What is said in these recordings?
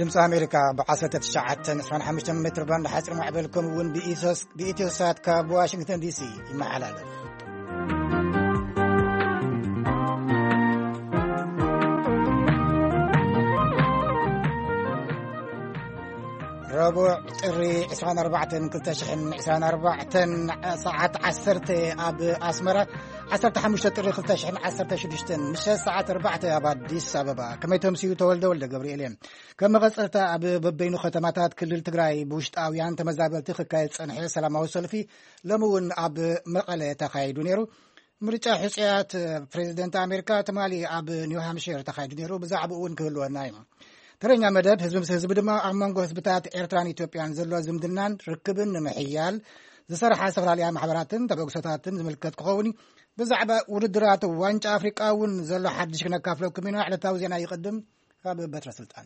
ድምፂ ኣሜሪካ ብ1925 ሜትር ባንድ ሓፂር ማዕበልኩም እውን ብኢትዮሳት ካብ ዋሽንግተን ዲሲ ይመሓላለፍ። ረቡዕ ጥሪ 24/2024 ሰዓት 10 ኣብ ኣስመራ 15 ጥሪ 2016 ምሸት ሰዓት 4 ኣብ ኣዲስ ኣበባ ከመይቶም ሲዩ ተወልደ ገብርኤል እየ። ከም መቐፀልታ ኣብ በበይኑ ከተማታት ክልል ትግራይ ብውሽጣውያን ተመዛበልቲ ክካየድ ፀንሐ ሰላማዊ ሰልፊ ሎሚ እውን ኣብ መቐለ ተኻይዱ ነይሩ። ምርጫ ሕፅያት ፕሬዚደንት ኣሜሪካ ትማሊ ኣብ ኒው ሃምፕሸር ተኻይዱ ነይሩ። ብዛዕባ እውን ክህልወና እዩ። ተረኛ መደብ ህዝቢ ምስ ህዝቢ ድማ ኣብ መንጎ ህዝብታት ኤርትራን ኢትዮጵያን ዘሎ ዝምድናን ርክብን ንምሕያል ዝሰርሓ ዝተፈላለያ ማሕበራትን ተበግሶታትን ዝምልከት ክኸውን ብዛዕባ ውድድራት ዋንጫ ኣፍሪቃ እውን ዘሎ ሓድሽ ክነካፍለኩም ኢና። ዕለታዊ ዜና ይቅድም ካብ በትረ ስልጣን።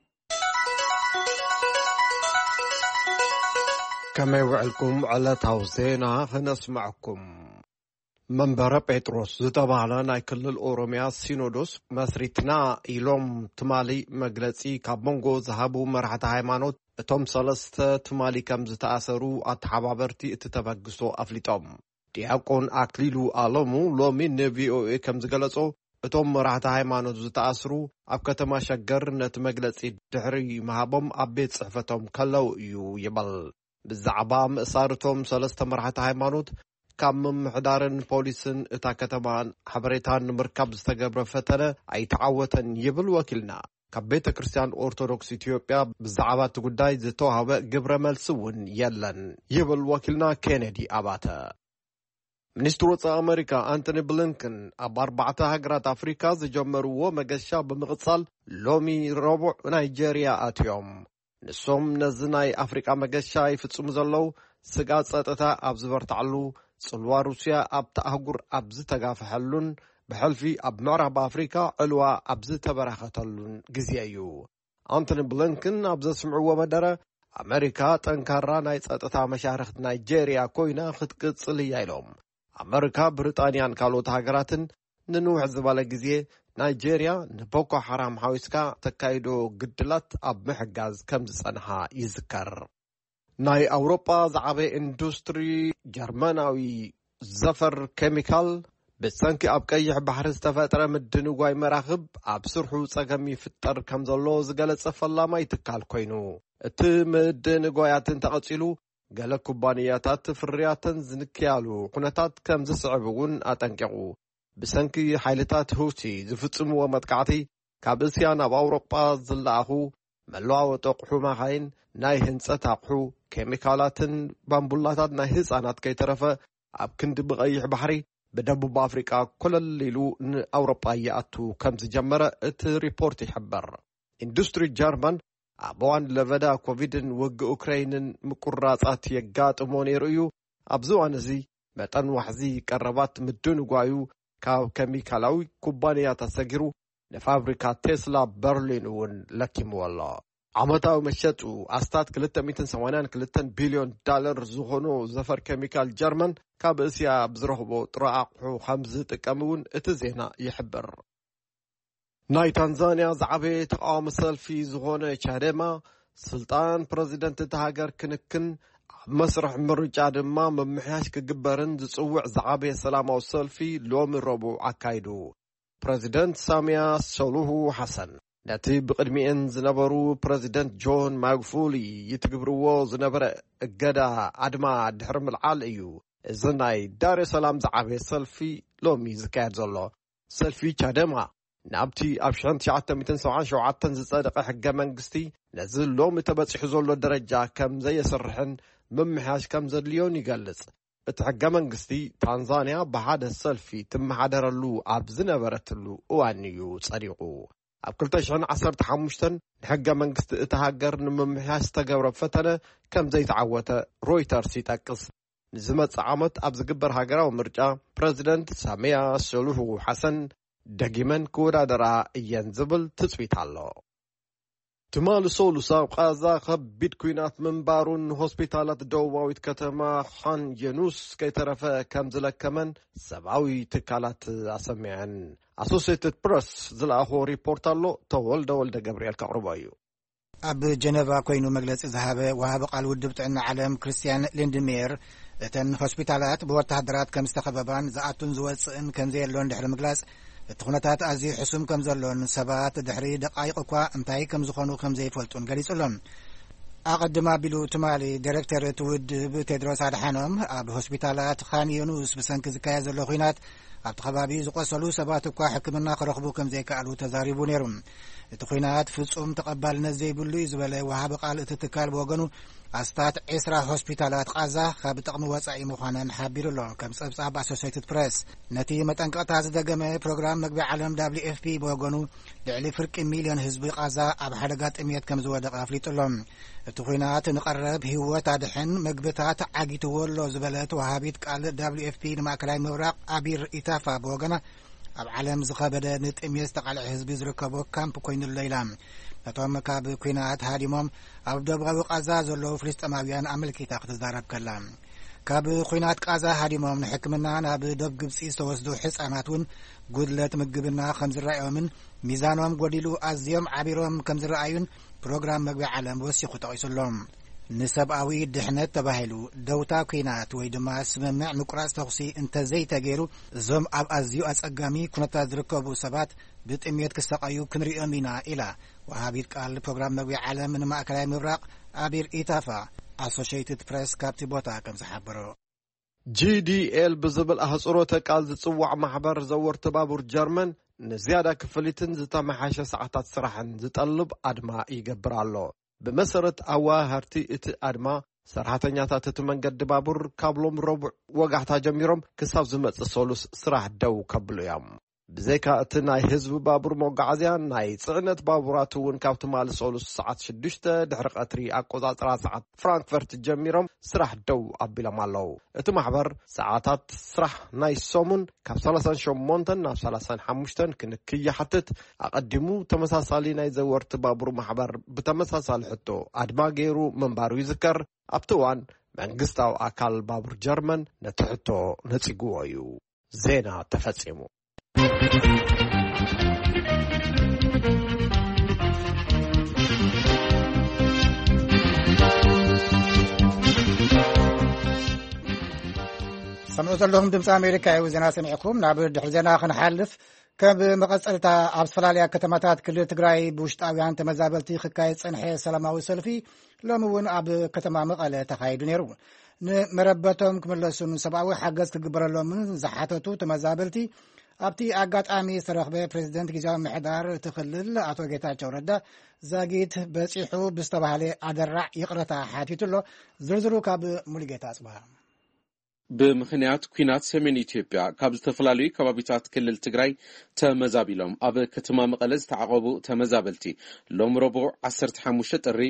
ከመይ ውዕልኩም ዕለታዊ ዜና ክነስማዓኩም። መንበረ ጴጥሮስ ዝተባህለ ናይ ክልል ኦሮሚያ ሲኖዶስ መስሪትና ኢሎም ትማሊ መግለጺ ካብ መንጎ ዝሃቡ መራሕቲ ሃይማኖት እቶም ሰለስተ ትማሊ ከም ዝተኣሰሩ ኣተሓባበርቲ እቲ ተበግሶ ኣፍሊጦም። ዲያቆን ኣክሊሉ ኣሎሙ ሎሚ ንቪኦኤ ከም ዝገለጾ እቶም መራሕቲ ሃይማኖት ዝተኣስሩ ኣብ ከተማ ሸገር ነቲ መግለጺ ድሕሪ መሃቦም ኣብ ቤት ጽሕፈቶም ከለው እዩ ይበል። ብዛዕባ ምእሳርቶም ሰለስተ መራሕቲ ሃይማኖት ካብ ምምሕዳርን ፖሊስን እታ ከተማን ሓበሬታን ንምርካብ ዝተገብረ ፈተነ ኣይተዓወተን ይብል ወኪልና። ካብ ቤተ ክርስቲያን ኦርቶዶክስ ኢትዮጵያ ብዛዕባ እቲ ጉዳይ ዝተዋህበ ግብረ መልሲ እውን የለን ይብል ወኪልና ኬነዲ ኣባተ። ሚኒስትር ወፃኢ ኣሜሪካ አንቶኒ ብሊንከን ኣብ 4 ሃገራት ኣፍሪካ ዝጀመርዎ መገሻ ብምቕጻል ሎሚ ረቡዕ ናይጀርያ ኣትዮም። ንሶም ነዚ ናይ ኣፍሪቃ መገሻ ይፍጽሙ ዘለው ስጋት ጸጥታ ኣብ ዝበርታዕሉ ጽልዋ ሩስያ ኣብቲ ኣህጉር ኣብ ዝተጋፍሐሉን ብሕልፊ ኣብ ምዕራብ ኣፍሪካ ዕልዋ ኣብ ዝተበራኸተሉን ግዜ እዩ። አንቶኒ ብሊንከን ኣብ ዘስምዕዎ መደረ ኣሜሪካ ጠንካራ ናይ ጸጥታ መሻርክቲ ናይጀርያ ኮይና ክትቅጽል እያ ኢሎም። ኣሜሪካ ብሪጣንያን ካልኦት ሃገራትን ንንውሕ ዝበለ ግዜ ናይጀርያ ንቦኮ ሓራም ሓዊስካ ተካይዶ ግድላት ኣብ ምሕጋዝ ከም ዝጸንሓ ይዝከር። ናይ ኣውሮጳ ዝዓበየ ኢንዱስትሪ ጀርመናዊ ዘፈር ኬሚካል ብሰንኪ ኣብ ቀይሕ ባሕሪ ዝተፈጥረ ምድንጓይ መራኽብ ኣብ ስርሑ ጸገም ይፍጠር ከም ዘሎ ዝገለጸ ፈላማይ ትካል ኮይኑ እቲ ምድንጓያትን ተቐጺሉ ገለ ኩባንያታት ፍርያትን ዝንክያሉ ኩነታት ከም ዝስዕብ እውን ኣጠንቂቑ። ብሰንኪ ሓይልታት ሁቲ ዝፍጽምዎ መጥቃዕቲ ካብ እስያ ናብ ኣውሮጳ ዝለኣኹ መለዋወጢ ኣቑሑ መኻይን ናይ ህንጸት ኣቑሑ ኬሚካላትን ባምቡላታት ናይ ህፃናት ከይተረፈ ኣብ ክንዲ ብቐይሕ ባሕሪ ብደቡብ ኣፍሪቃ ኮለሊሉ ንኣውሮጳ ይኣቱ ከም ዝጀመረ እቲ ሪፖርት ይሕበር። ኢንዱስትሪ ጀርመን ኣብ እዋን ለበዳ ኮቪድን ውግእ ዩክሬንን ምቁራጻት የጋጥሞ ነይሩ እዩ። ኣብዚ እዋን እዚ መጠን ዋሕዚ ቀረባት ምድንጓዩ ካብ ኬሚካላዊ ኩባንያታት ሰጊሩ ንፋብሪካ ቴስላ በርሊን እውን ለኪምዎ ኣሎ። ዓመታዊ መሸጡ ኣስታት $282 ቢልዮን ዝኾኑ ዘፈር ኬሚካል ጀርመን ካብ እስያ ብዝረኽቦ ጥረ ኣቑሑ ከም ዝጥቀም እውን እቲ ዜና ይሕብር። ናይ ታንዛንያ ዝዓበየ ተቃዋሚ ሰልፊ ዝኾነ ቻዴማ ስልጣን ፕረዚደንት እቲ ሃገር ክንክን ኣብ መስርሕ ምርጫ ድማ መምሕያሽ ክግበርን ዝጽውዕ ዝዓበየ ሰላማዊ ሰልፊ ሎሚ ረቡዕ ኣካይዱ። ፕረዚደንት ሳሚያ ሱሉሁ ሓሰን ነቲ ብቅድሚኤን ዝነበሩ ፕረዚደንት ጆን ማጉፉሊ ይትግብርዎ ዝነበረ እገዳ ኣድማ ድሕሪ ምልዓል እዩ እዚ ናይ ዳር ሰላም ዝዓበየ ሰልፊ ሎሚ ዝካየድ ዘሎ። ሰልፊ ቻደማ ናብቲ ኣብ 1977 ዝጸደቐ ሕገ መንግስቲ ነዚ ሎሚ ተበፂሑ ዘሎ ደረጃ ከም ዘየስርሕን ምምሕያሽ ከም ዘድልዮን ይገልጽ። እቲ ሕገ መንግስቲ ታንዛንያ ብሓደ ሰልፊ ትመሓደረሉ ኣብ ዝነበረትሉ እዋን እዩ ጸዲቑ። ኣብ 2015 ንሕገ መንግስቲ እቲ ሃገር ንምምሕያሽ ዝተገብረ ፈተነ ከም ዘይተዓወተ ሮይተርስ ይጠቅስ። ንዝመጽእ ዓመት ኣብ ዝግበር ሃገራዊ ምርጫ ፕረዚደንት ሳሚያ ሱሉሁ ሓሰን ደጊመን ክወዳደራ እየን ዝብል ትጽቢት ኣሎ። ትማሊ ሶሉስ ኣብ ቃዛ ከቢድ ኩናት ምንባሩን ሆስፒታላት ደቡባዊት ከተማ ኻን ዩኒስ ከይተረፈ ከም ዝለከመን ሰብኣዊ ትካላት ኣሰሚዐን። ኣሶሲየትድ ፕሬስ ዝለኣኾ ሪፖርት ኣሎ። ተወልደ ገብርኤል ከቕርቦ እዩ። ኣብ ጀነቫ ኮይኑ መግለጺ ዝሃበ ወሃቢ ቃል ውድብ ጥዕና ዓለም ክርስቲያን ሊንድሜር እተን ሆስፒታላት ብወታደራት ከም ዝተኸበባን ዝኣቱን ዝወፅእን ከም ዘየሎን ድሕሪ ምግላጽ እቲ ኩነታት ኣዝዩ ሕሱም ከም ዘሎን ሰባት ድሕሪ ደቃይቕ እኳ እንታይ ከም ዝኾኑ ከም ዘይፈልጡን ገሊጹሎም ኣቐድማ ቢሉ ትማሊ ዲሬክተር እቲ ውድብ ቴድሮስ ኣድሓኖም ኣብ ሆስፒታላት ካን ዩኑስ ብሰንኪ ዝካየድ ዘሎ ኩናት ኣብቲ ከባቢ ዝቆሰሉ ሰባት እኳ ሕክምና ክረኽቡ ከም ዘይከኣሉ ተዛሪቡ ነይሩ እቲ ኩናት ፍጹም ተቐባልነት ዘይብሉ እዩ ዝበለ ወሃቢ ቃል እቲ ትካል ብወገኑ ኣስታት 20 ሆስፒታላት ቃዛ ካብ ጥቕሚ ወጻኢ ምዃነን ሓቢሩ ኣሎ ከም ጸብጻብ ኣሶሲየትድ ፕሬስ ነቲ መጠንቀቕታ ዝደገመ ፕሮግራም መግቢ ዓለም WFP ብወገኑ ልዕሊ ፍርቂ ሚልዮን ህዝቢ ቃዛ ኣብ ሓደጋ ጥሜት ከም ዝወደቐ ኣፍሊጡሎም እቲ ኩናት ንቐረብ ህይወት ኣድሕን መግብታት ዓጊትዎ ኣሎ ዝበለት ወሃቢት ቃል WFP ንማእከላይ ምብራቕ ኣቢር ኢታፋ ብወገና ኣብ ዓለም ዝኸበደ ንጥሜት ዝተቃልዐ ህዝቢ ዝርከቦ ካምፕ ኮይኑሎ ኢላ ነቶም ካብ ኩናት ሃዲሞም ኣብ ደቡባዊ ቃዛ ዘለዉ ፍልስጥማውያን ኣመልኪታ ክትዛረብ ከላ ካብ ኩናት ቃዛ ሃዲሞም ንሕክምና ናብ ደቡብ ግብፂ ዝተወስዱ ህፃናት እውን ጉድለት ምግብና ከም ዝረኣዮምን ሚዛኖም ጎዲሉ ኣዝዮም ዓቢሮም ከም ዝረኣዩን ፕሮግራም መግቢ ዓለም ወሲኹ ጠቒሱሎም ንሰብኣዊ ድሕነት ተባሂሉ ደውታ ኩናት ወይ ድማ ስምምዕ ምቁራጽ ተኽሲ እንተዘይተገይሩ እዞም ኣብ ኣዝዩ ኣጸጋሚ ኩነታት ዝርከቡ ሰባት ብጥሜት ክሰቃዩ ክንሪኦም ኢና ኢላ ወሃቢት ቃል ፕሮግራም መግቢ ዓለም ንማእከላይ ምብራቕ ኣቢር ኢታፋ ኣሶሺየትድ ፕሬስ ካብቲ ቦታ ከም ዝሓበሮ GDL ብዝብል ኣህጽሮተ ቃል ዝጽዋዕ ማሕበር ዘወርቲ ባቡር ጀርመን ንዝያዳ ክፍሊትን ዝተመሓሸ ሰዓታት ስራሕን ዝጠልብ ኣድማ ይገብር ኣሎ ብመሰረት ኣዋሃርቲ እቲ ኣድማ ሰራሕተኛታት እቲ መንገዲ ባቡር ካብሎም ረቡዕ ወጋሕታ ጀሚሮም ክሳብ ዝመጽእ ሰሉስ ስራሕ ደው ከብሉ እዮም ብዘይካ እቲ ናይ ህዝቢ ባቡር መጓዓዝያ ናይ ጽዕነት ባቡራት እውን ካብቲ ማል ሰሉስ ሰዓት 6 ድሕሪ ቀትሪ ኣቆጻጽራ ሰዓት ፍራንክፈርት ጀሚሮም ስራሕ ደው ኣቢሎም ኣለዉ እቲ ማሕበር ሰዓታት ስራሕ ናይ ሰሙን ካብ 38 ናብ 35 ክንክይሓትት ኣቐዲሙ ተመሳሳሊ ናይ ዘወርቲ ባቡር ማሕበር ብተመሳሳሊ ሕቶ ኣድማ ገይሩ መንባሩ ይዝከር ኣብቲ እዋን መንግስታዊ ኣካል ባቡር ጀርመን ነቲ ሕቶ ነጺግዎ እዩ ዜና ተፈጺሙ سمعوا لهم دمس أمريكا وزنا سمعكم نعبر دحر زنا خنحلف كم مقصلتا أبسفلاليا كتماتات كل تقرأي بوشتاويان تمزابلتي خكاية صنحي سلاماوي سلفي لومون أب كتما مقالة تخايدو نيرو نمربتهم كملسون سبعوي حقز كقبر لهم زحاتتو تمزابلتي أبتي أقات آمي سرخبه بريزيدنت جزاوي محدار تخلل أتو جيتاچو ردا زاقيت بسيحو بستبالي عدرع يقرتا حاتيتلو زرزرو كاب موليجيتا أصبها بمخنيات كوينات سمين إثيوبيا ካብ ዝተፈላለዩ ከባቢታት ክልል ትግራይ ተመዛቢሎም ኣብ ከተማ መቐለ ዝተዓቀቡ ተመዛበልቲ ሎም ረቡዕ 15 ጥሪ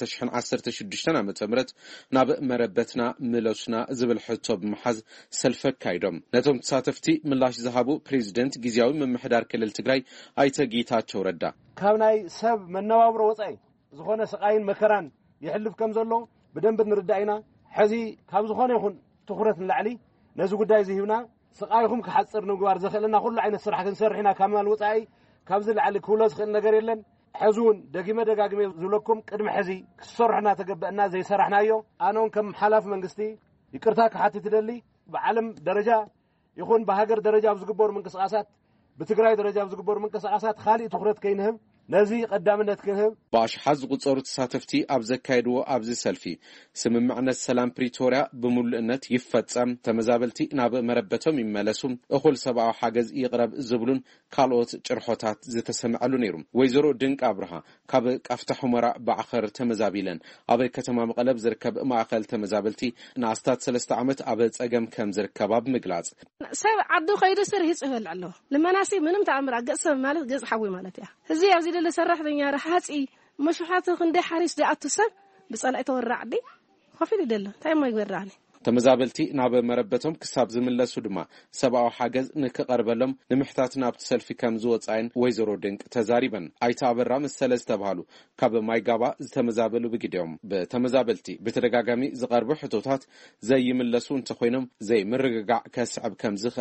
2016 ዓ.ም ናብ መረበትና ምለሱና ዝብል ሕቶ ብምሓዝ ሰልፍ ካይዶም ነቶም ተሳተፍቲ ምላሽ ዝሃቡ ፕሬዝደንት ጊዜያዊ መምሕዳር ክልል ትግራይ ኣይተ ጌታቸው ረዳ ካብ ናይ ሰብ መነባብሮ ወጻይ ዝኾነ ስቃይን መከራን ይሕልፍ ከም ዘሎ በደንብ ንርዳይና ሕዚ ካብ ዝኾነ ይኹን ትኹረት ንላዕሊ ነዚ ጉዳይ ዝሂብና ስቃይኹም ክሓጽር ንግባር ዘኽእልና ኩሉ ዓይነት ስራሕ ክንሰርሕና ካማል ወጻኢ ካብዚ ላዕሊ ክውሎ ዝኽእል ነገር የለን ሕዙን ደጋግመ ዝብለኩም ቅድሚ ሕዚ ክሰርሕና ተገበአና ዘይሰራሕናዮ ኣነውን ከም ሓላፍ መንግስቲ ይቅርታ ክሓትት ይደሊ ብዓለም ደረጃ ይኹን በሃገር ደረጃ ዝግበሩ ምንቅስቃሳት بتግራይ ደረጃ ዝግበሩ ምንቅስቃሳት खाሊእ ትኹረት ከይንህብ ነዚ ቀዳምነት ክንህብ ባሽሓዝ ቁጽሩ ተሳተፍቲ ኣብ ዘካይድዎ ኣብዚ ሰልፊ ስምምዕነት ሰላም ፕሪቶሪያ ብሙሉእነት ይፈጸም ተመዛበልቲ ናብ መረበቶም ይመለሱ እኹል ሰብኣዊ ሓገዝ ይቅረብ ዝብሉን ካልኦት ጭርሖታት ዝተሰምዐሉ ነይሩ ወይዘሮ ድንቅ አብርሃ ካብ ቃፍታ ሑመራ ባዕኸር ተመዛቢለን ኣብ ከተማ መቐለ ዝርከብ ማእከል ተመዛበልቲ ንኣስታት 3 ዓመት ኣብ ጸገም ከም ዝርከባ ብምግላጽ ሰብ ዓዱ ኸይዱ ስር ይጽፈል ኣሎ ለማናሲ ምንም ተኣምር ገጽ ማለት ገጽ ሓዊ ማለት ያ እዚ ኣብዚ ደለ ሰራሕተኛ ረሓጺ መሽሓት ክንደ ሓሪስ ዲኣቱ ሰብ ብጸላእ ተወራዕዲ ኸፊል ይደለ ታይ ማይ ይበራኒ ተመዛበልቲ ናብ መረበቶም ክሳብ ዝምለሱ ድማ ሰብኣዊ ሓገዝ ንክቀርበሎም ንምሕታት ናብ ሰልፊ ከም ዝወጻይን ወይዘሮ ድንቅ ተዛሪበን ኣይታ አበራ መሰለ ዝተባሃሉ ካብ ማይጋባ ዝተመዛበሉ ብግዴኦም በተመዛበልቲ በተደጋጋሚ ዝቀርቡ ሕቶታት ዘይምለሱ እንተኮይኖም ዘይምርግጋዕ ከስዕብ ከም ዝኽእል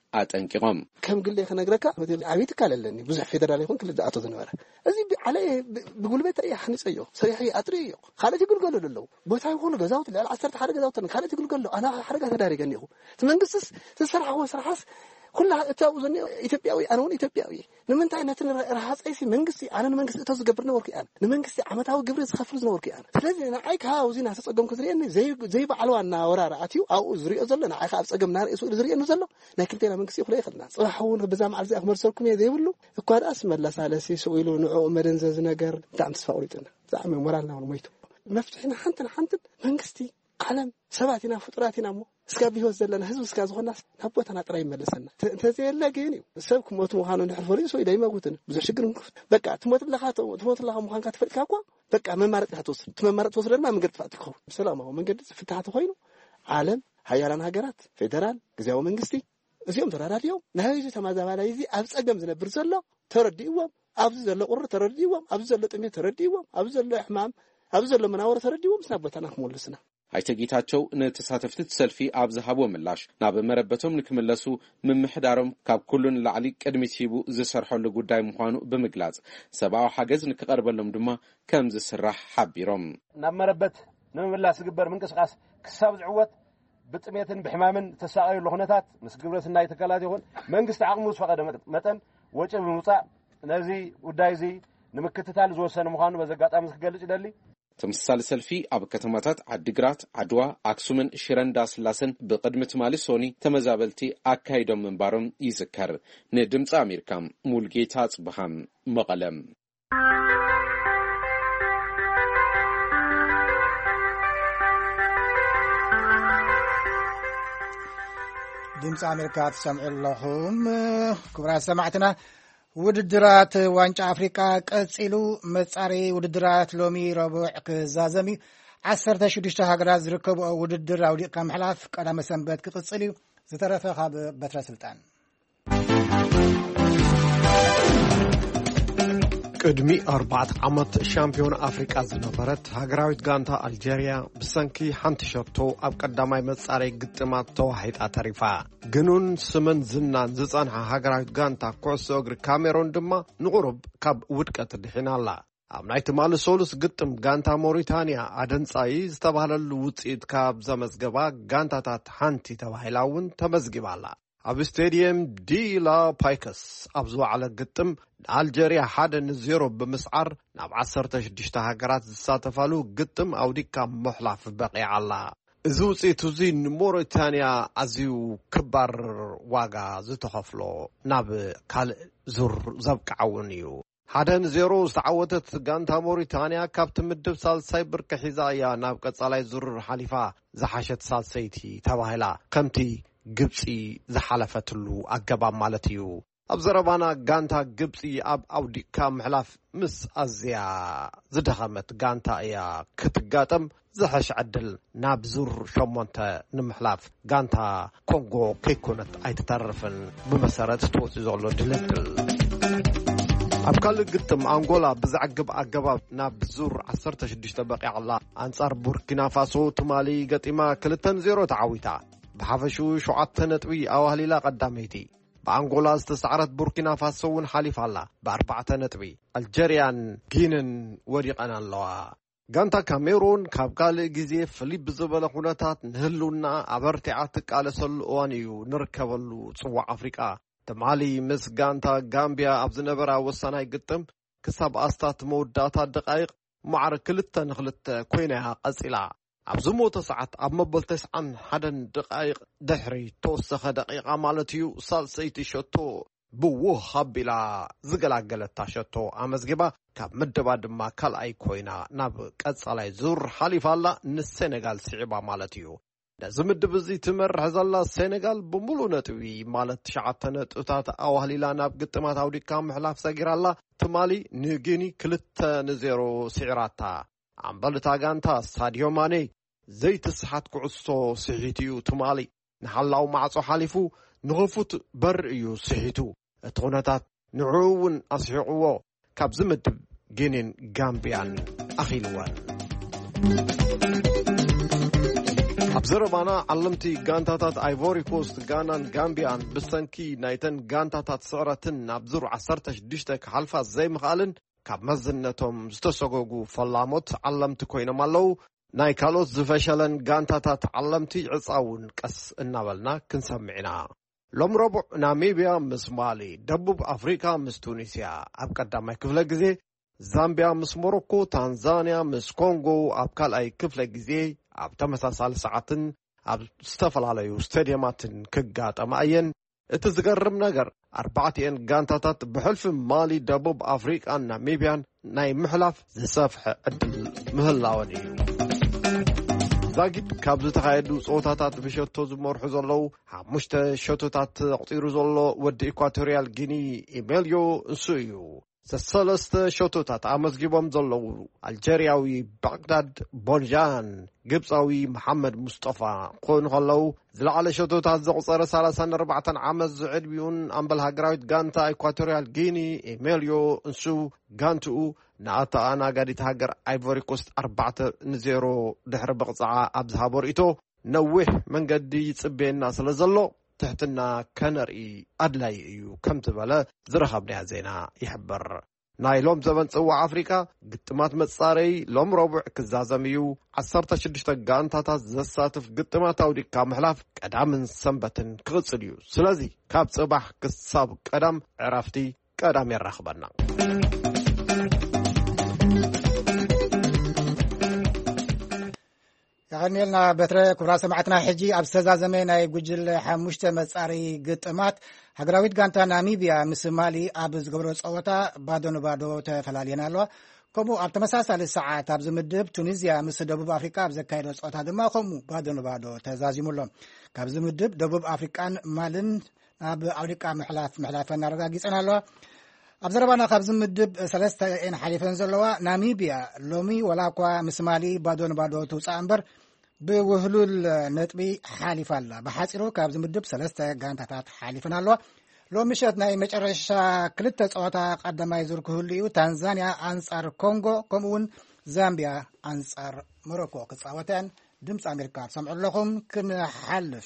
ኣጠንቂቖም ከም ግለ ክነግረካ ዓቢት ካለለኒ ብዙሕ ፌደራል ይኹን ክልል ኣቶ ዝነበረ እዚ ዓለይ ብጉልበት ያሕንፀዮ ሰሪሕ ኣጥሪዮ ካልኦት ይግልገሉ ኣለዉ ቦታ ይኹኑ ገዛውት ልዕሊ 10 ሓደ ገዛውት ካልኦት ይግልገሉ ኣና ሓረጋ ተዳሪገኒ ኢኹ መንግስትስ ተሰርሐዎ ስራሕስ ኩላ እታው ዘኒ ኢትዮጵያዊ ኣነ እውን ኢትዮጵያዊ ንምንታይ ነትን ረሃፀይሲ መንግስቲ ኣነ መንግስቲ እቶ ዝገብር ነበርኩ ያን ንመንግስቲ ዓመታዊ ግብሪ ዝኸፍል ዝነበርኩ ያን ስለዚ ንዓይ ካውዚና ተጸገምኩ ዝርየኒ ዘይ ባዕልዋና ወራራ ኣትዩ ኣብኡ ዝርዮ ዘሎ ንዓይ ካብ ጸገም ናርእሱ ዝርየኒ ዘሎ ናይ ክልቴና መንግስቲ ይኹለ ይኽልና ጽባሕውን በዛ መዓልዚ ኣክመርሰልኩም ዘይብሉ እኳ ዳስ መለሳለሲ ሰውኢሉ ንዑ መደንዘዝ ነገር ብጣዕሚ ተስፋውሪጥና ዛዕመ ሞራልና ሞይቱ መፍትሕና ሓንተን መንግስቲ ዓለም ሰባቲና ፍጡራቲና ሞ እስካ ቢሆስ ዘለና ህዝብ እስካ ዝኾናስ ናብ ቦታና ጥራይ ይመለሰና እንተዘየለ ግን ሰብ ክሞት ምዃኑ ንሕርፈሉ ሰው ይዳይመጉትን ብዙሕ ሽግር በቃ ትሞት ለኻ ምዃንካ ትፈልጥካ እኳ በቃ መማረጥካ ትወስድ ትመማረጥ ትወስድ ድማ መንገዲ ጥፋት ትኸው ሰላማዊ መንገዲ ፍትሓት ኮይኑ ዓለም ሃያላን ሃገራት ፌደራል ግዚያዊ መንግስቲ እዚኦም ተራዳድዮም ናይ ተማዛባላይ እዚ ኣብ ጸገም ዝነብር ዘሎ ተረዲእዎም ኣብዚ ዘሎ ቁር ተረዲእዎም ኣብዚ ዘሎ ጥሜት ተረዲእዎም ኣብዚ ዘሎ ሕማም ኣብዚ ዘሎ መናወር ተረዲእዎም ስና ቦታና ክመልስና ኣይተ ጌታቸው ነተሳተፍቲ ሰልፊ ኣብ ዝሃቦ ምላሽ ናብ መረበቶም ንክመለሱ ምምሕዳሮም ካብ ኩሉን ላዕሊ ቅድሚት ሂቡ ዝሰርሐሉ ጉዳይ ምዃኑ ብምግላጽ ሰብኣዊ ሓገዝ ንክቐርበሎም ድማ ከም ዝስራሕ ሓቢሮም ናብ መረበት ንምምላስ ዝግበር ምንቅስቃስ ክሳብ ዝዕወት ብጥሜትን ብሕማምን ተሳቀዩ ለኹነታት ምስ ግብረትና ይተከላት ይኹን መንግስቲ ዓቕሙ ዝፈቀደ መጠን ወጪ ብምውፃእ ነዚ ጉዳይ እዚ ንምክትታል ዝወሰነ ምዃኑ በዘጋጣሚ ክገልጽ ይደሊ ተመሳሳሊ ሰልፊ ኣብ ከተማታት ዓዲግራት ዓድዋ ኣክሱምን ሽረን ዳስላስን ብቅድሚ ትማሊ ሶኒ ተመዛበልቲ ኣካይዶም ምንባሮም ይዝከር ንድምፂ ኣሜሪካ ሙልጌታ ጽብሃም መቐለም ድምፂ ኣሜሪካ ትሰምዑ ኣለኹም ክቡራት ሰማዕትና ውድድራት ዋንጫ ኣፍሪቃ ቀፂሉ መጻሪ ውድድራት ሎሚ ረቡዕ ክዛዘም 16 ሃገራት ዝርከቡ ውድድር ኣውዲቕካ ምሕላፍ ቀዳመ ሰንበት ክቅፅል እዩ ዝተረፈ ካብ በትረ ስልጣን ቅድሚ 4 ዓመት ሻምፒዮን ኣፍሪቃ ዝነበረት ሃገራዊት ጋንታ ኣልጀርያ ብሰንኪ ሓንቲ ሸቶ ኣብ ቀዳማይ መጻረይ ግጥማት ተዋሒጣ ተሪፋ ግኑን ስምን ዝናን ዝጸንሐ ሃገራዊት ጋንታ ኩዕሶ እግሪ ካሜሮን ድማ ንቑሩብ ካብ ውድቀት ድሒና ኣላ ኣብ ናይ ትማሊ ሶሉስ ግጥም ጋንታ ሞሪታንያ ኣደንጻይ ዝተባህለሉ ውፅኢት ካብ ዘመዝገባ ጋንታታት ሓንቲ ተባሂላ እውን ተመዝጊባ ኣላ ኣብ ስቴድየም ዲላ ፓይከስ ኣብ ዝወዓለ ግጥም ኣልጀርያ 1-0 ብምስዓር ናብ 16 ሃገራት ዝሳተፋሉ ግጥም ኣውዲካ ምሕላፍ በቂዓ ኣላ እዚ ውፅኢት እዚ ንሞሪታንያ ኣዝዩ ክባር ዋጋ ዝተኸፍሎ ናብ ካልእ ዙር ዘብቅዓውን እዩ 1-0 ዝተዓወተት ጋንታ ሞሪታንያ ካብቲ ምድብ ሳልሳይ ብርቂ ሒዛ እያ ናብ ቀጻላይ ዙር ሓሊፋ ዝሓሸት ሳልሰይቲ ተባሂላ ከምቲ ግብፂ ዝሓለፈትሉ ኣገባብ ማለት እዩ ኣብ ዘረባና ጋንታ ግብፂ ኣብ ኣውዲካ ምሕላፍ ምስ ኣዝያ ዝደኸመት ጋንታ እያ ክትጋጠም ዝሐሽ ዕድል ናብ ዙር 8 ንምሕላፍ ጋንታ ኮንጎ ከይኮነት ኣይትተርፍን ብመሰረት ትወፅእ ዘሎ ድልድል ኣብ ካልእ ግጥም ኣንጎላ ብዝዓግብ ኣገባብ ናብ ዙር 16 በቂዓላ ኣንጻር ቡርኪና ፋሶ ትማሊ ገጢማ 2-0 ተዓዊታ ብሓፈሹ 7 ነጥቢ ኣዋህሊላ ቀዳመይቲ በኣንጎላ ዝተሰዓረት ቡርኪና ፋሶ እውን ሓሊፋላ ብ4 ነጥቢ ኣልጀርያን ጊንን ወዲቐን ኣለዋ ጋንታ ካሜሩን ካብ ካልእ ግዜ ፍልይ ብዝበለ ኩነታት ንህልውና ኣበርቲዓ ትቃለሰሉ እዋን እዩ ንርከበሉ ጽዋዕ ኣፍሪቃ ትማሊ ምስ ጋንታ ጋምቢያ ኣብ ዝነበራ ወሳናይ ግጥም ክሳብ ኣስታት መወዳእታ ደቃይቕ ማዕረ 2-2 ኮይና ቀፂላ ኣብ ዝሞተ ሰዓት ኣብ መበል 91 ደቃይቕ ድሕሪ ተወሰኸ ደቂቓ ማለት እዩ ሳልሰይቲ ሸቶ ብውህ ኣቢላ ዝገላገለታ ሸቶ ኣመዝጊባ ካብ ምድባ ድማ ካልኣይ ኮይና ናብ ቀጻላይ ዙር ሓሊፋላ ንሴኔጋል ስዒባ ማለት እዩ ነዚ ምድብ እዚ ትመርሕ ዘላ ሴኔጋል ብምሉእ ነጥቢ ማለት 9 ነጥብታት ኣዋህሊላ ናብ ግጥማት ኣውዲካ ምሕላፍ ሰጊራላ ትማሊ ንጊኒ 2-0 ስዒራታ ኣምበልታ ጋንታ ሳዲዮ ማኔ ዘይትስሓት ኩዕሶ ስሒት እዩ ትማሊ ንሓላው ማዕጾ ሓሊፉ ንኽፉት በር እዩ ስሒቱ እቲ ኩነታት ንዑ እውን ኣስሒቕዎ ካብ ዝምድብ ጊኒን ጋምቢያን ኣኺልወን ኣብዘረባና ዓለምቲ ጋንታታት አይቮሪ ኮስት ጋናን ጋምቢያን ብሰንኪ ናይተን ጋንታታት ስዕረትን ናብ ዙር 16 ክሓልፋ ዘይምኽኣልን ካብ መዝነቶም ዝተሰጎጉ ፈላሞት ዓለምቲ ኮይኖም ኣለው ናይ ካልኦት ዝፈሸለን ጋንታታት ዓለምቲ ዕፃውን ቀስ እናበልና ክንሰምዕና ሎም ረቡዕ ናሚቢያ ምስ ማሊ ደቡብ አፍሪካ ምስ ቱኒስያ ኣብ ቀዳማይ ክፍለ ግዜ ዛምቢያ ምስ ሞሮኮ ታንዛንያ ምስ ኮንጎ ኣብ ካልኣይ ክፍለ ግዜ ኣብ ተመሳሳሊ ሰዓትን ኣብ ዝተፈላለዩ ስታድየማትን ክጋጠማ እየን እቲ ዝገርም ነገር 4 ጋንታታት ብሕልፊ ማሊ ደቡብ አፍሪካን ናሚቢያን ናይ ምሕላፍ ዝሰፍሐ ዕድል ምህላውን እዩ ዛጊድ ካብ ዝተኻየዱ ጾታታት ብሸቶ ዝመርሑ ዘለው 5 ሸቶታት ኣቕፂሩ ዘሎ ወዲ ኢኳቶሪያል ጊኒ ኢሜልዮ እንሱ እዩ ሰለስተ ሸቶታት ኣመዝጊቦም ዘለው አልጀሪያዊ ባግዳድ ቦንጃን ግብፃዊ መሐመድ ሙስጠፋ ኮይኑ ከለው ዝለዓለ ሸቶታት ዘቁፀረ 34 ዓመት ዝዕድሚኡን ኣምበል ሃገራዊት ጋንታ ኢኳቶሪያል ጊኒ ኢሜልዮ እንሱ ጋንትኡ ንኣተኣና ጋዲት ሃገር አይቮሪ ኮስት 4-0 ድሕሪ ብቕፅዓ ኣብ ዝሃቦ ርእቶ ነዊሕ መንገዲ ይፅበየና ስለ ዘሎ ትሕትና ከነርኢ ኣድላይ እዩ ከም ዝበለ ዝረኸብናያ ዜና ይሕብር ናይ ሎም ዘበን ጽዋዕ ኣፍሪካ ግጥማት መጻረይ ሎም ረቡዕ ክዛዘም እዩ 16 ጋንታታት ዘሳትፍ ግጥማት ኣውዲካ ምሕላፍ ቀዳምን ሰንበትን ክቕፅል እዩ ስለዚ ካብ ጽባሕ ክሳብ ቀዳም ዕራፍቲ ቀዳም የራኽበና ያኸኒልና በትረ ኩብራ ሰማዕትና ሕጂ ኣብ ዝተዛዘመ ናይ ጉጅል 5 መጻሪ ግጥማት ሃገራዊት ጋንታ ናሚቢያ ምስ ማሊ ኣብ ዝገብሮ ፀወታ ባዶ ንባዶ ተፈላልየን ኣለዋ ከምኡ ኣብ ተመሳሳሊ ሰዓት ኣብ ዝምድብ ቱኒዝያ ምስ ደቡብ ኣፍሪካ ኣብ ዘካየዶ ፀወታ ድማ ከምኡ ባዶ ንባዶ ተዛዚሙሎም ካብ ዝምድብ ደቡብ አፍሪካን ማልን ኣብ ኣውዲቃ ምሕላፈን ኣረጋጊፀን ኣለዋ ኣብ ዘረባና ካብ ዝምድብ 3 ሓሊፈን ዘለዋ ናሚቢያ ሎሚ ወላኳ ምስ ማሊ ባዶ ንባዶ ትውፃእ እምበር ብውህሉል ነጥቢ ሓሊፋ ኣላ ብሓፂሩ ካብ ዝምድብ 3 ጋንታታት ሓሊፈን ኣለዋ ሎሚ ምሸት ናይ መጨረሻ 2 ፀወታ ቀዳማይ ዙር ክህሉ እዩ ታንዛንያ ኣንጻር ኮንጎ ከምኡውን ዛምቢያ ኣንጻር ሞሮኮ ክፃወተን ድምፂ ኣሜሪካ ትሰምዑ ኣለኹም ክንሓልፍ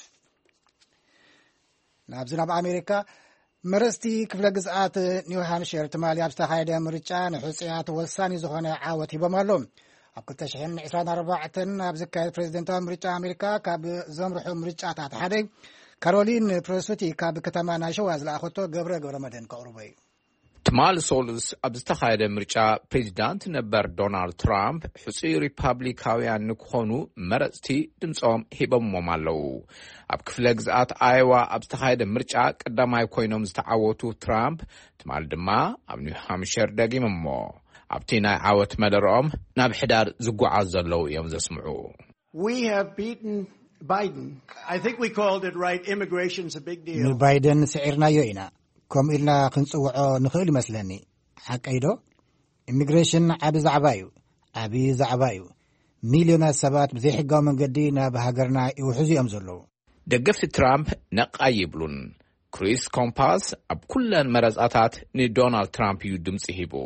ናብ ዝናብ ኣሜሪካ መረስቲ ክፍለ ግዝኣት ኒው ሃምፕሸር ትማሊ ኣብ ዝተኻየደ ምርጫ ንሕፅያት ወሳኒ ዝኾነ ዓወት ሂቦም ኣሎም ኣብ 2024 ኣብ ዝካየድ ፕሬዚደንታዊ ምርጫ ኣሜሪካ ካብ ዘምርሑ ምርጫታት ሓደ ካሮሊን ፕሬሱቲ ካብ ከተማ ናይሸዋ ዝለኣኸቶ ገብረ መድህን ከቕርቦ እዩ ትማል ሶሉስ ኣብ ዝተኻየደ ምርጫ ፕሬዚዳንት ነበር ዶናልድ ትራምፕ ሕፁይ ሪፓብሊካውያን ንክኾኑ መረፅቲ ድምፆም ሂቦሞም ኣለው ኣብ ክፍለ ግዝኣት ኣየዋ ኣብ ዝተኻየደ ምርጫ ቀዳማይ ኮይኖም ዝተዓወቱ ትራምፕ ትማል ድማ ኣብ ኒው ሃምፕሸር ደጊሞሞ ኣብቲ ናይ ዓወት መደረኦም ናብ ሕዳር ዝጓዓዝ ዘለው እዮም ዘስምዑ ንባይደን ስዒርናዮ ኢና ከምኡ ኢልና ክንፅውዖ ንኽእል ይመስለኒ ሓቀይዶ ኢሚግሬሽን ዓብ ዛዕባ እዩ ሚልዮናት ሰባት ብዘይሕጋዊ መንገዲ ናብ ሃገርና ይውሕዙ እዮም ዘለዉ ደገፍቲ ትራምፕ ነቃ ይብሉን ክሪስ ኮምፓስ ኣብ ኩለን መረፃታት ንዶናልድ ትራምፕ እዩ ድምፂ ሂቡ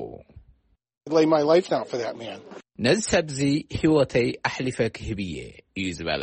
ነዚ ሰብዚ ህይወተይ ኣሕሊፈ ክህብ እየ እዩ ዝበለ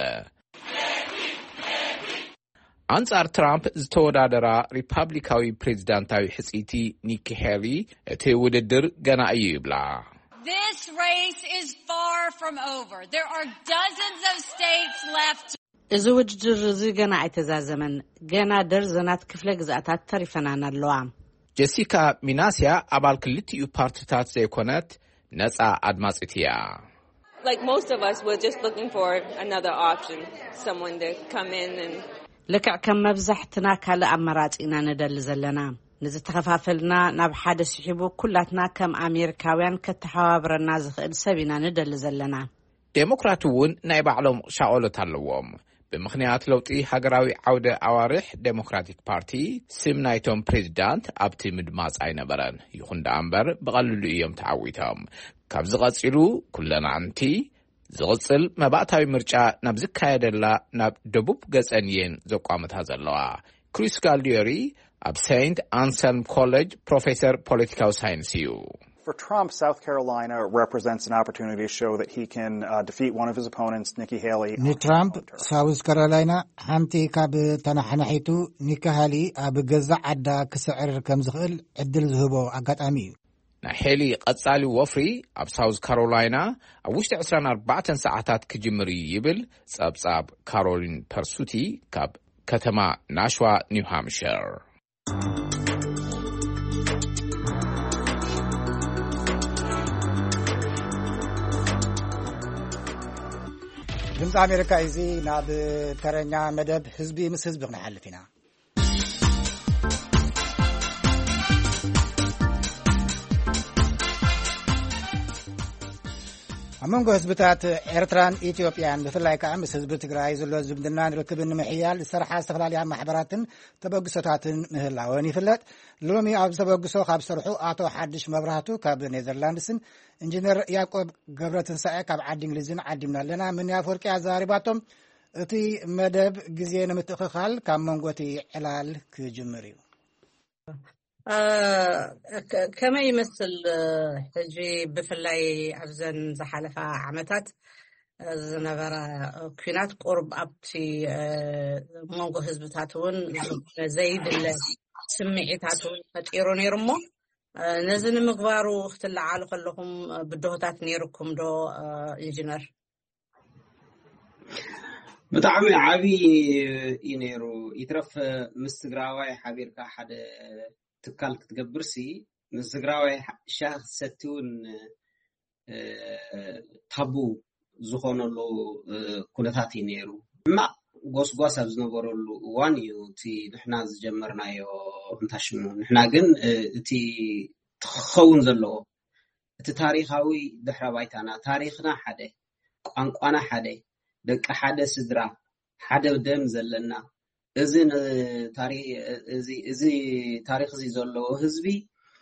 አንጻር ትራምፕ ዝተወዳደራ ሪፓብሊካዊ ፕሬዚዳንታዊ ሕፂቲ ኒኪ ሄሊ እቲ ውድድር ገና እዩ ይብላ This race is far from over. There are dozens of states left. እዚ ውድድር እዚ ገና ኣይተዛዘመን ገና ደርዘናት ክፍለ ግዝኣታት ተሪፈናን ኣለዋ ጀሲካ ሚናስያ ኣባል ክልቲኡ ፓርቲታት ዘይኮነት ነፃ ኣድማፂት እያ Like most of us, we're just looking for another option, someone to come in and ልክዕ ከም መብዛሕትና ካልእ ኣማራፂ ኢና ንደሊ ዘለና ንዝተኸፋፈልና ናብ ሓደ ስሒቡ ኩላትና ከም ኣሜሪካውያን ከተሓባብረና ዝኽእል ሰብ ኢና ንደሊ ዘለና ዴሞክራት እውን ናይ ባዕሎም ሻቆሎት ኣለዎም ብምኽንያት ለውጢ ሃገራዊ ዓውደ ኣዋርሕ ዴሞክራቲክ ፓርቲ ስም ናይቶም ፕሬዚዳንት ኣብቲ ምድማፅ ኣይነበረን ይኹን ደኣ እምበር ብቐሊሉ እዮም ተዓዊቶም ካብ ዝቐፂሉ ኩለና ኣንቲ ዝቕፅል መባእታዊ ምርጫ ናብ ዝካየደላ ናብ ደቡብ ገፀንየን ዘቋመታ ዘለዋ ክሪስ ጋልዲዮሪ ኣብ ሴንት አንሰልም ኮሌጅ ፕሮፌሰር ፖለቲካዊ ሳይንስ እዩ For Trump, South Carolina represents an opportunity to show that he can defeat one of his opponents, Nikki Haley. ንትራምፕ ሳውዝ ካሮላይና ሓንቲ ካብ ተናሕናሒቱ ኒኪ ሃሊ ኣብ ገዛእ ዓዳ ክስዕር ከም ዝኽእል ዕድል ዝህቦ ኣጋጣሚ እዩ ናይ ሄሊ ቀጻሊ ወፍሪ ኣብ ሳውዝ ካሮላይና ኣብ ውሽጢ 24 ሰዓታት ክጅምር ይብል ጸብጻብ ካሮሊን ፐርሱቲ ካብ ከተማ ናሽዋ ኒው ሃምፕሸር ድምፂ ኣሜሪካ እዚ ናብ ተረኛ መደብ ህዝቢ ምስ ህዝቢ ክንሓልፍ ኢና ኣብ መንጎ ህዝብታት ኤርትራን ኢትዮጵያን ብፍላይ ከዓ ምስ ህዝቢ ትግራይ ዘሎ ዝምድናን ርክብን ንምሕያል ዝሰርሓ ዝተፈላለያ ማሕበራትን ተበግሶታትን ምህላወን ይፍለጥ ሎሚ ኣብ ተበግሶ ካብ ዝሰርሑ ኣቶ ሓድሽ መብራህቱ ካብ ኔዘርላንድስን ኢንጂነር ያዕቆብ ገብረትንሳኤ ካብ ዓዲ እንግሊዝን ዓዲምና ኣለና ምን ያፈርቂ ኣዛሪባቶም እቲ መደብ ግዜ ንምትእኽኻል ካብ መንጎቲ ዕላል ክጅምር እዩ كما يمثل حجي بفلاي أبزن زحلفة عمتات زنبرة كينات قرب أبتي موقع هزبتاتون زيد السمعيتاتون فتيرون يرمو نزل مقبارو اختل عالق لهم بدوهتات نيركم دو إنجينر بتعمل عبي ينيرو يترف مستقراوي حبيرك حد تكال كتقبرسي مزغراوي شاه ستون تابو زخونلو كونتاتي نيرو ما غوس ابزنبرلو وانيو تي نحنا زجمرنايو انتاشنو نحنا كن تي تخون زلو تي تاريخاوي دحرا بايتانا تاريخنا حده قانقانا حده دق حده سدرا حده دم زلنا إذن تاريخ زي زلو هزبي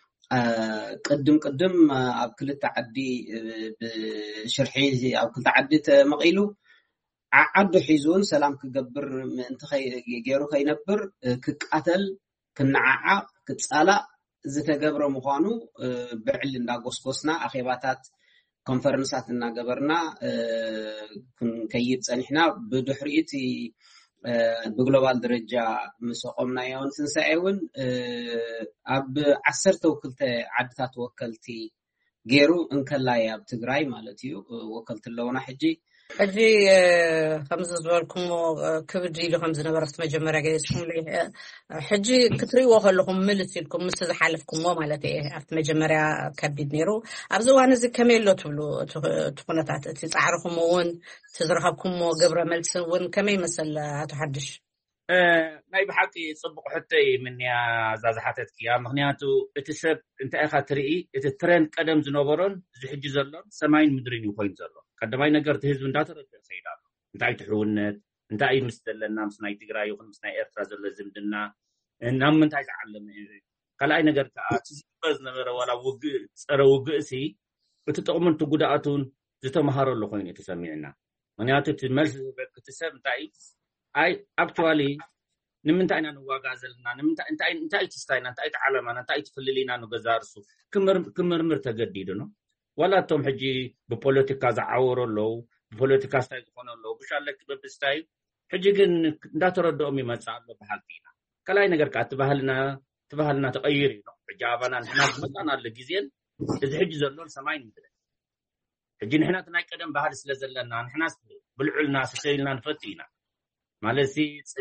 قدم أب كل تعدي بشرحي أب كل تعدي مقيلو عدو حيزون سلام كجبر من تخي جيرو خي نبر كقتل كنعاع كتسألا زت جبر مخانو بعلن داقوسنا أخيباتات كونفرنساتنا جبرنا كن كيد سنحنا بدحريتي بجلوبال درجة مسقمنا يوم تنسعون أب عسرت وكلت عدتات وكلتي غيرو انكلايا بتجراي مالتيو وكلت اللون حجي خمس زوالكم كبدي لهم زنبرت مجمرة جالسهم لي حجي كتري وهلهم ملتيلكم مستزحلفكم ومالتي أفت مجمرة كبد نيرو أرزوها نزل كميل لو تبلو تقنطات تسعرهم وون تزرحكم وقبر ملس وون كمي مثل هتحدش ناي بحقي صبق حتى من يا زازحاتك يا مغنياتو اتسب انت اخا تري اتترند قدم زنبرون زحج زلون سماين مدرين يخوين زلون قدماي ነገር ህዝብ እንዳተረዳ ሰይዳሉ እንታይ ትሕውነት እንታይ ምስተለና ምስናይ ትግራይ ይኹን ምስናይ ኤርትራ ዘሎ ዝምድና እናም እንታይ ተዓለመ ከላይ ነገር ተዝበዝ ነበረ ወላ ውግእ ፀረ ውግእሲ ብትጠቅሙን ትጉዳኣቱን ዝተማሃረሉ ኮይኑ ተሰሚዕና ምክንያቱ መልስ ክትሰብ እንታይ አይ አክቹዋሊ ንምንታይ ኢና ንዋጋ ዘለና እንታይ ትስታይና እንታይ ተዓለማና እንታይ ትፈልሊና ንገዛርሱ ክምርምር ተገዲዱ ነው ወላቶም ሕጂ በፖለቲካ ዘዓወረለው በፖለቲካ ስታይ ዝኾነለው ብሻለክ በብስታይ ሕጂ ግን እንዳተረዳኦም ይመጻሉ በሐልቲና ከላይ ነገር ተባህልና ተቀይር ነው ሕጂ አባና ንሕና ዝመጣና ለጊዜን እዚ ሕጂ ዘሎን ሰማይ ንብለ ሕጂ ንሕና ተናይ ቀደም ባህል ስለዘለና ንሕና ብልዑልና ሰሰይልና ንፈቲና ማለሲ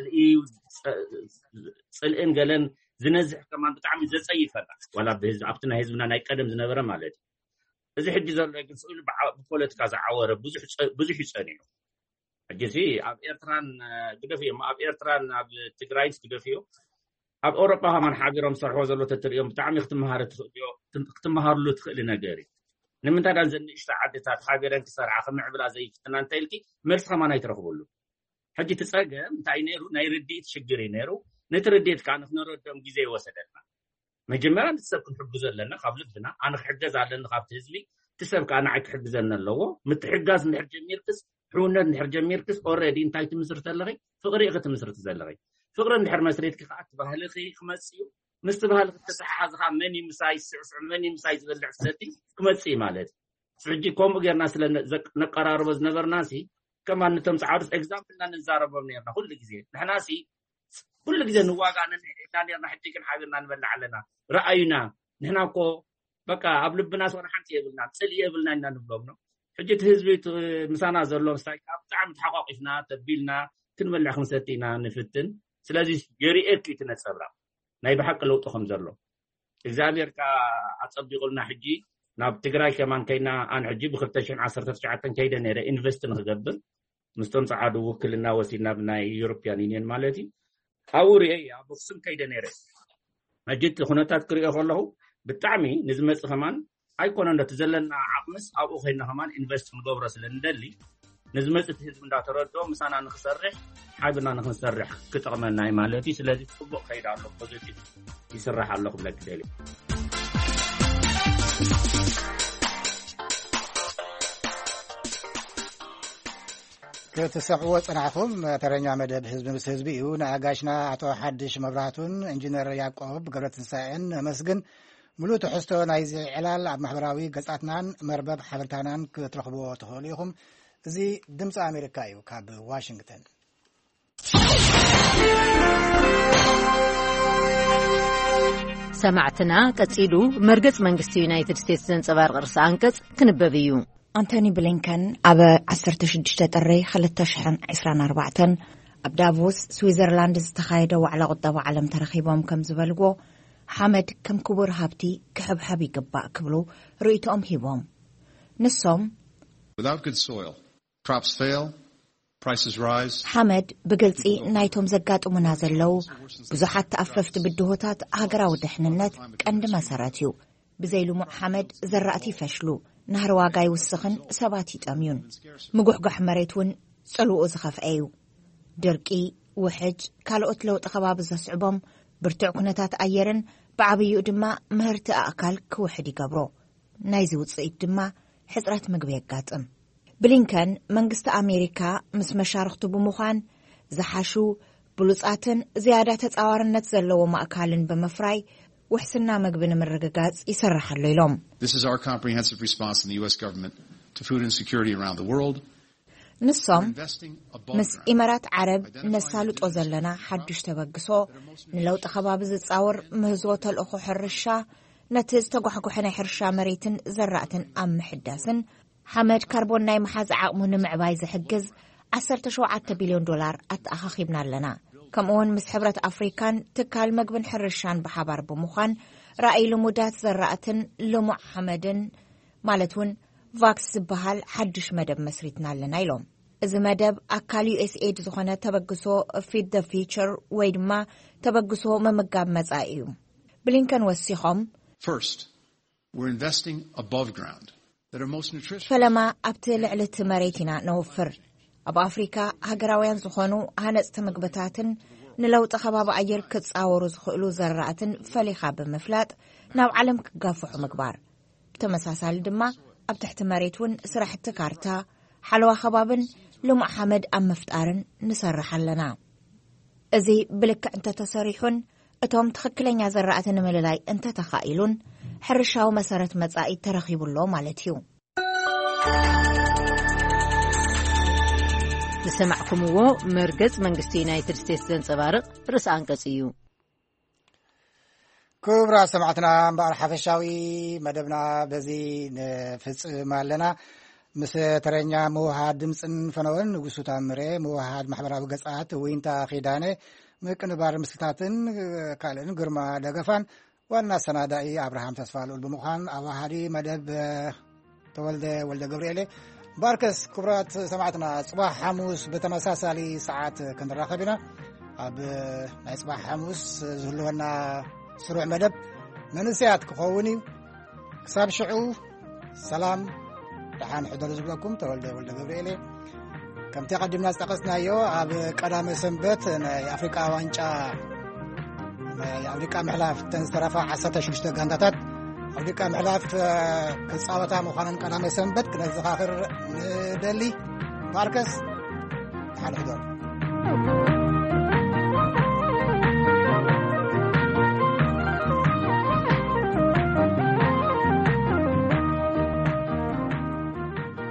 ጽልእን ገለን ዝነዝሕ ከማን ብጣዕሚ ዘጸይፈና ወላ በህዝብ ኣብትና ህዝብና ናይ ቀደም ዝነበረ ማለት እዚ ሕጂ ዘሎ ግን ስኡል ብፖለቲካ ዝዓወረ ብዙሕ ይጸኒዩ ሕጂ ኣብ ኤርትራን ግደፊዮ ኣብ ኤርትራን ኣብ ትግራይ ግደፊዮ ኣብ ኣውሮፓ ማን ሓቢሮም ሰርሖ ዘሎ ተትሪኦም ብጣዕሚ ክትመሃርሉ ትኽእል ነገር እዩ ንምንታይ ዳን ዘንእሽተ ዓድታት ሓቢረን ክሰርዓ ከምዕብላ ዘይፍትና እንታይ ኢልኪ መልስ ከማን ኣይትረኽብሉ ሕጂ ትጸገም እንታይ ነይሩ ናይ ርድኢት ሽግር እዩ ነይሩ ነቲ ርድኢት ከዓ ንክንረድኦም ግዜ ይወሰደና መጀመርያ ንትሰብ ክንሕግዞ ኣለና ካብ ልብና ኣነ ክሕገዝ ኣለኒ ካብቲ ህዝቢ ትሰብ ከዓ ንዓይ ክሕግዘና ኣለዎ ምትሕጋዝ እንድሕር ጀሚርክስ ሕውነት እንድሕር ጀሚርክስ ኦልሬዲ እንታይ ትምስርት ኣለኺ ፍቕሪ ክትምስርት ዘለኺ ፍቕሪ እንድሕር መስሪትኪ ከዓ ትባህልኺ ክመጽ እዩ مستبهل تتححز خا مني مساي سعسع مني مساي زبلع سدي كمصي ማለት ፍጂ ኮም ገርና ስለ ነቀራርበ ዝነበርናሲ كمان نتم تعرض example نزاربهم نيرنا كل جزء نحناسي كل جزء نواقعنا نحن حتى حاجنا نبلع علينا رأينا نحن كو بقى قبل بناس وانا حنتي يبلنا تسلي يبلنا إننا نبلغنا حجة هزبيت مسانا زرلهم سايك تعم تحققنا تبيلنا كنبلع خمساتينا نفتن سلازي يريئك يتنسبرا ناي بحق لو تخم زرلهم إزابير كا أتصبق لنا حجي ناب تقرأي كمان كينا أنا عجيب خلتشين 19 كيدا نيرا إنفست نخقبل مستنصع عدو وكلنا وسينا بناي يوروبيان يونيون مالتي أوري أي أبصم كيدا نيرا أجيت خناتات كريئة والله بالتعمي نزمت كمان أيكون أن تزلنا عقمس أو أخينا كمان إنفست نقبر سلندلي نزمت تهزم دا تردو مسانا نخسرح حابنا نخسرح كتر من ناي مالتي سلازي تطبق كيدا الله بوزيتيف يسرح الله بلاك دالي كتسمعوا صنعكم ترنيا مدب حزب مس حزبيو ناغاشنا عطو حدش مبراتون انجينير يعقوب قبرتنسائن مسجن ملو تحستو نايزي علال عب محبراوي قصاتنان مربب حبرتانان كترخبوا تخوليهم زي دمص امريكايو كاب واشنطن سمعتنا قصيدو مرقص منግስቲ ዩናይትድ ስቴትስ ዘንጸባርቕ ርዕሰ አንቀጽ ክንበብ እዩ أنتوني بلينكن أبا 16 طري 2024 أب دافوس سويسرلاند استخايدة وعلى قطب عالم ترخيبهم كم زبلغو حمد كم كبر هابتي كحب حبي قباء كبلو رؤيتهم هيبهم نصهم Without good soil, crops fail, prices rise. حمد بقلتي نايتهم زقات ومنازل لو بزحات تأففت بالدهوتات هاقرا ودحننت كأند مساراتيو بزيلو محمد زرعتي فشلو نهر واقعي والسخن سباتي تأميون مقوح مريتون صلوء زخف ايو دركي وحج كالوت لو تخباب زسعبهم برتع كنتات ايرن بعبيو دما مهرت اكال كوحدي قبرو نايزي وتصيد دما حزرات مقبيق قاتم بلينكن منقست امريكا مس مشارخته بمخان زحاشو بلوصاتن زيادة تتعوارنت زلو مأكالن بمفراي وحسنا مقبنا من رقاقات يسرح الليلوم. This is our comprehensive response in the U.S. government to food insecurity around the world. نصهم مس إمارات عرب نسالو توزلنا حدش تبقسو نلو تخباب زتصاور مهزوة الأخو حرشا نتز تقوحكو حنا حرشا مريتن زرعتن أم حداسن حمد كربون ناي محاز عقمون معبايز حقز 17 بليون دولار أتأخخيبنا لنا كمون مسحبرة أفريكان تكال مقبن حرشان بحبار بمخان رأي لمدات زرعتن لمع حمدن مالتون فاكس بحال حدش مدب مسريتنا لنا يلوم إذا مدب أكال USAID زخانة تبقسو Feed the Future ويدما تبقسو ممقاب مزائيوم بلينكن وسيخم First, we're investing above ground that are most nutritious. فلما أبتل على مريتنا نوفر أب أفريقيا هجراوين زخانو هنس تمقبتاتن نلو تخباب أجر كتصاورو زخلو زرعتن فليخا بمفلات ناو علم كقافح مكبار بتمساسال دما أبتحت مريتون سرح التكارتا حلوى خبابن لم حمد أم مفتارن نسرح لنا إذي بلك أنت تصريحون أتوم تخكلين يا زرعتن مللاي أنت تخائلون حرشاو مسارة مزائي ترخيب الله مالتيو لسمعكم هو مرقز منقستي يونايتد ستيتس زنصبارق رأس أنقصيو كبرى سمعتنا مبار حفشاوي مدبنا بزي نفس مالنا مس ترنيا موهاد دمصن فنون نغسو تامري موهاد محبراوي قصات وينتا خيدانه مقنبار مسكتاتن كالن غرما دغفان وانا سناداي ابراهام تسفالول بمخان اوهادي مدب ولد غبريل باركس كبرات سمعتنا صباح حموس بتمساسالي ساعات كنراخبنا اب صباح حموس زلونا سروع مدب منسيات كخوني كساب شعو سلام دحان حضر زبلكم ولد غبريل كم تقدمنا استقصنا يو اب قدام سنبت افريقيا وانچا افريقيا محلاف تنصرفا 16 غنداتات افريقيا محلاف كصاوتا مخانن قدام سنبت كنزخاخر ندلي ماركس دحان حضر